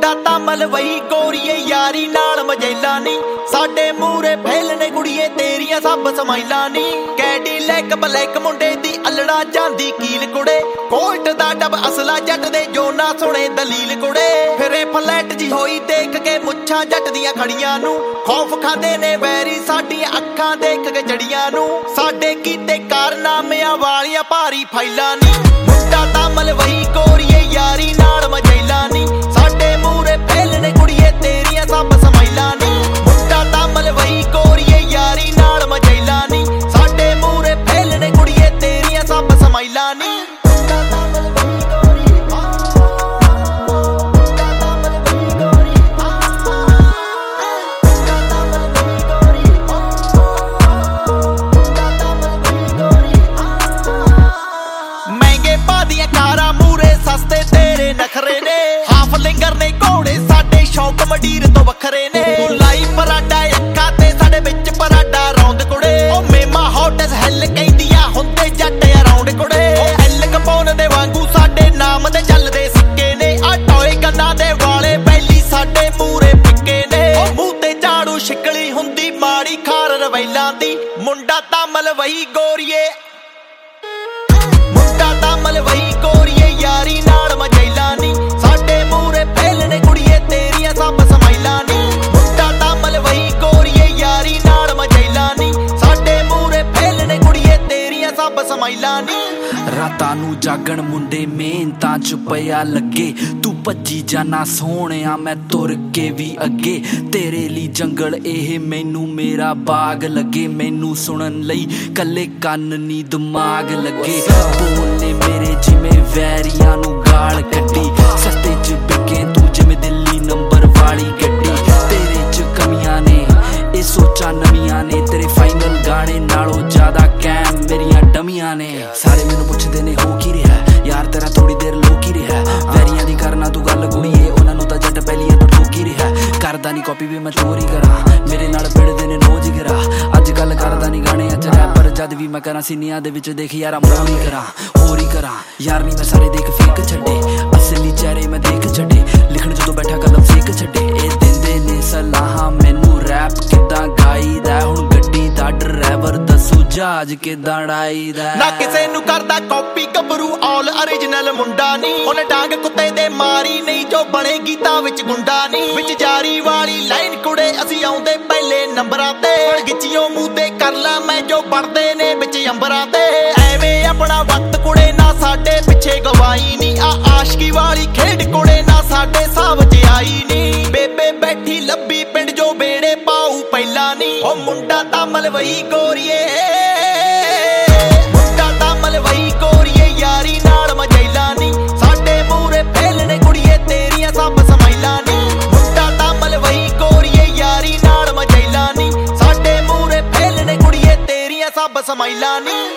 ਮੁੰਡਾ ਤਾਂ ਮਲਵਈ ਗੋਰੀਏ ਯਾਰੀ ਨਾਲ ਮਜੈਲਾ ਨੀ ਸਾਡੇ ਮੂਰੇ ਫੈਲਣੇ ਕੁੜੀਏ ਤੇਰੀਆਂ ਸਭ ਸਮਾਈਲਾਂ ਨੀ ਕੈਡੀਲੈਕ ਬਲੈਕ ਮੁੰਡੇ ਦੀ ਅਲੜਾ ਜਾਂਦੀ ਕੀਲ ਕੁੜੇ ਕੋਲਟ ਦਾ ਡੱਬ ਅਸਲਾ ਜੱਟ ਦੇ ਜੋ ਨਾ ਸੁਣੇ ਦਲੀਲ ਕੁੜੇ ਫਿਰੇ ਫਲੈਟ ਜੀ ਹੋਈ ਦੇਖ ਕੇ ਮੁੱਛਾਂ ਜੱਟ ਦੀਆਂ ਖੜੀਆਂ ਨੂੰ ਖੌਫ ਖਾਂਦੇ ਨੇ ਵੈਰੀ ਸਾਡੀਆਂ ਅੱਖਾਂ ਦੇਖ ਕੇ ਜੜੀਆਂ ਨੂੰ ਸਾਡੇ ਕੀਤੇ ਕਾਰਨਾਮਿਆਂ ਵਾਲੀਆਂ ਭਾਰੀ ਫਾਈਲਾਂ ਨੀ ਮੁੰਡਾ ਤਾਂ ਮਲਵਈ ਗੋਰੀਏ ਯਾਰੀ ਨਾਲ ਮਜੈਲਾ ਨੀ ਸਾਡੇ ਮੂਰੇ ਫੈਲਣੇ ਕੁੜੀਏ ਤੇਰੀਆਂ ਸਭ ਸਮਾਈਲਾਂ ਨੀ ਮੁੰਡਾ ਤਾਂ ਮਲਵਈ ਗੋਰੀਏ ਯਾਰੀ ਨਾਲ ਮਜੈਲਾ ਨੀ ਸਾਡੇ ਮੂਰੇ ਫੈਲਣੇ ਕੁੜੀਏ ਤੇਰੀਆਂ ਸਭ ਸਮਾਈਲਾਂ ਨੀ ਕਾਰਾਂ ਮੂਰੇ ਸਸਤੇ ਤੇਰੇ ਨਖਰੇ ਨੇ ਹਾਫ ਲਿੰਗਰ ਨੇ ਘੋੜੇ ਸਾਡੇ ਸ਼ੌਕ ਮਡੀਰ ਤੋਂ ਵੱਖਰੇ ਨੇ ਲਾਈ ਪਰਾਡਾ ਅੱਖਾਂ ਤੇ ਸਾਡੇ ਵਿੱਚ ਪਰਾਡਾ ਰੌਂਦ ਕੁੜੇ ਉਹ ਮੇਮਾ ਹੌਟਸ ਹੈਲ ਕਹਿੰਦੀਆਂ ਹੁੰਦੇ ਜੱਟ ਅਰਾਉਂਡ ਕੁੜੇ ਉਹ ਐਲ ਕਪੋਨ ਦੇ ਵਾਂਗੂ ਸਾਡੇ ਨਾਮ ਤੇ ਚੱਲਦੇ ਸਿੱਕੇ ਨੇ ਆ ਟੋਏ ਕੰਨਾਂ ਦੇ ਵਾਲੇ ਬੈਲੀ ਸਾਡੇ ਮੂਰੇ ਫਿੱਕੇ ਨੇ ਉਹ ਮੂੰਹ ਤੇ ਝਾੜੂ ਛਿਕਲੀ ਹੁੰਦੀ ਮਾੜੀ ਖਾਰ ਰਵੈਲਾਂ ਦੀ ਮੁੰਡਾ ਤਾਂ ਮਲਵਈ ਗੋਰੀਏ ਮੁੰਡਾ ਤਾਂ ਮਲਵਈ ਗੋਰੀਏ ਯਾਰੀ ਨਾਲ ਮਜੈਲਾ ਨੀ ਸਾਡੇ ਮੂਰੇ ਫੈਲਣੇ ਕੁੜੀਏ ਤੇਰੀਆਂ ਸਭ ਸਮਾਈਲਾਂ ਨੀ ਮੁੰਡਾ ਤਾਂ ਮਲਵਈ ਗੋਰੀਏ ਯਾਰੀ ਨਾਲ ਮਜੈਲਾ ਨੀ ਸਾਡੇ ਮੂਰੇ ਫੈਲਣੇ ਕੁੜੀਏ ਤੇਰੀਆਂ ਸਭ ਸਮਾਈਲਾਂ ਨੀ ਰਾਤਾਂ ਨੂੰ ਜਾਗਣ ਮੁੰਡੇ ਮਿਹਨਤਾਂ ਚ ਪਿਆ ਲੱਗੇ ਤੂੰ ਭੱਜੀ ਜਾਣਾ ਸੋਹਣਿਆ ਮੈਂ ਤੁਰ ਕੇ ਵੀ ਅੱਗੇ ਤੇਰੇ ਲਈ ਜੰਗਲ ਇਹ ਮੈਨੂੰ ਮੇਰਾ ਬਾਗ ਲੱਗੇ ਮੈਨੂੰ ਸੁਣਨ ਲਈ ਕੱਲੇ ਕੰਨ ਨੀ ਦਿਮਾਗ ਲੱਗੇ ਬੋਲੇ ਮੇਰੇ ਜਿਵੇਂ ਵੈਰੀਆਂ ਨੂੰ ਗਾਲ ਕੱਢੀ ਸਸਤੇ ਚ ਵਿਕੇ ਤੂੰ ਜਿਵੇਂ ਦਿੱਲੀ ਨੰਬਰ ਵਾਲੀ ਗੱਡੀ ਤੇਰੇ ਚ ਕਮੀਆਂ ਨੇ ਇਹ ਸੋਚਾਂ ਨਵੀਆਂ ਨੇ ਤੇਰੇ ਫਾਈਨਲ ਗਾਣੇ ਨਾਲੋਂ ਜ਼ਿਆਦਾ ਕੈਮ ਮੇਰੀਆਂ ਡਮੀਆਂ ਨੇ ਸਾਰੇ ਮੈਨੂੰ ਪੁੱਛਦੇ ਨੇ ਹੋ ਕੀ ਰਿਹਾ ਯਾਰ ਤੇਰਾ ਥੋੜੀ ਦੇਰ ਲੋਕ ਹੀ ਰਿਹਾ ਵੈਰੀਆਂ ਦੀ ਕਰਨਾ ਤੂੰ ਗੱਲ ਕੁੜੀਏ ਉਹਨਾਂ ਨੂੰ ਤਾਂ ਜੱਟ ਪਹਿਲੀਆਂ ਤੋਂ ਠੋਕ ਹੀ ਰਿਹਾ ਕਰਦਾ ਨੀ ਕਾਪੀ ਵੀ ਮੈਂ ਚੋਰੀ ਕਰਾਂ ਮੇਰੇ ਨਾਲ ਪਿੜਦੇ ਨੇ ਨੋਜ ਗਿਰਾ ਅੱਜ ਕੱਲ ਕਰਦਾ ਨੀ ਗਾਣੇ ਅੱਜ ਰੈਪਰ ਜਦ ਵੀ ਮੈਂ ਕਰਾਂ ਸੀਨੀਆਂ ਦੇ ਵਿੱਚ ਦੇਖ ਯਾਰਾ ਮੋਰੀ ਕਰਾਂ ਹੋਰ ਹੀ ਕਰਾਂ ਯਾਰ ਨੀ ਮੈਂ ਸਾਰੇ ਦੇਖ ਫੇਕ ਛੱਡੇ ਅਸਲੀ ਚਿਹਰੇ ਮੈਂ ਦੇਖ ਛੱਡੇ ਲਿਖਣ ਜਦੋਂ ਬੈਠਾ ਕਲਮ ਸੇਕ ਛੱਡੇ ਇਹ ਦਿੰਦੇ ਨੇ ਸਲਾਹਾਂ ਮੈਨੂੰ ਰੈਪ ਕਿੱਦਾਂ ਗਾਈਦਾ ਹੁਣ ਗੱਡੀ ਦਾ ਡਰਾਈਵਰ ਦੱਸੂ ਜਹਾਜ਼ ਕਿੱਦਾਂ ਉਡਾਈਦਾ ਨਾ ਕਿਸੇ ਨੂੰ ਕਰਦਾ ਕਾਪੀ ਗੱਭਰੂ ਆਲ ਓਰੀਜਨਲ ਮੁੰਡਾ ਨੀ ਉਹਨੇ ਡਾਂਗ ਕੁੱਤੇ ਦੇ ਮਾਰੀ ਨਹੀਂ ਜੋ ਬਣੇ ਗੀਤਾਂ ਵਿੱਚ ਗੁੰਡਾ ਨੀ ਵਿੱਚ ਜਾਰੀ ਵਾਲੀ ਲਾਈਨ ਕੁੜੇ ਅਸੀਂ ਆਉਂਦੇ ਪਹਿਲੇ ਨੰਬਰਾਂ ਤੇ ਗਿੱਚੀਓ ਮੂੰਹ ਤੇ ਕਰ ਲਾ ਮੈਂ ਜੋ ਪੜਦੇ ਨੇ ਵਿੱਚ ਅੰਬਰਾਂ ਤੇ ਐਵੇਂ ਆਪਣਾ ਵਕਤ ਕੁੜੇ ਨਾ ਸਾਡੇ ਪਿੱਛੇ ਗਵਾਈ ਨੀ ਆ ਆਸ਼ਕੀ ਵਾਲੀ ਖੇਡ ਕੁੜੇ ਨਾ ਸਾਡੇ ਸਾਹ ਚ ਆਈ ਨੀ ਬੇਬੇ ਬੈਠੀ ਲੱਭੀ ਪਿੰਡ ਜੋ ਬੇੜੇ ਪਾਉ ਪਹਿਲਾਂ ਨੀ ਉਹ ਮੁੰਡਾ ਤਾਂ ਮਲਵਈ ਗੋਰੀਏ ਮੁੰਡਾ ਤਾਂ ਮਲਵਈ ਗੋਰੀਏ ਯਾਰੀ ਨਾਲ ਮਜੈਲਾ ਨੀ ਸਾਡੇ ਮੂਰੇ ਫੈਲਣੇ ਕੁੜੀਏ ਤੇਰੀਆਂ ਸਭ ਸਮਾਈਲਾਂ ਨੀ ਮੁੰਡਾ ਤਾਂ ਮਲਵਈ ਗੋਰੀਏ ਯਾਰੀ ਨਾਲ ਮਜੈਲਾ ਨੀ ਸਾਡੇ ਮੂਰੇ ਫੈਲਣੇ ਕੁੜੀਏ ਤੇਰੀਆਂ ਸਭ ਸਮਾਈਲਾਂ ਨੀ